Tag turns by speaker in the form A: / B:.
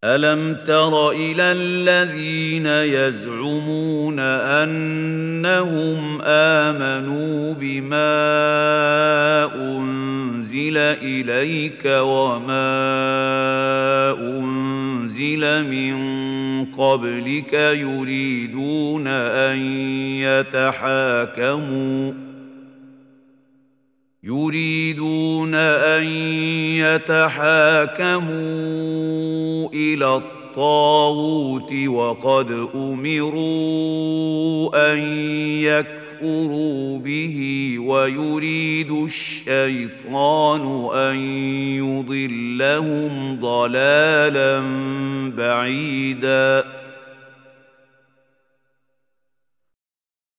A: ألم تر إلى الذين يزعمون أنهم آمنوا بما أنزل إليك وما أنزل من قبلك يريدون أن يتحاكموا إلى الطاغوت وقد أمروا أن يكفروا به ويريد الشيطان أن يضلهم ضلالا بعيدا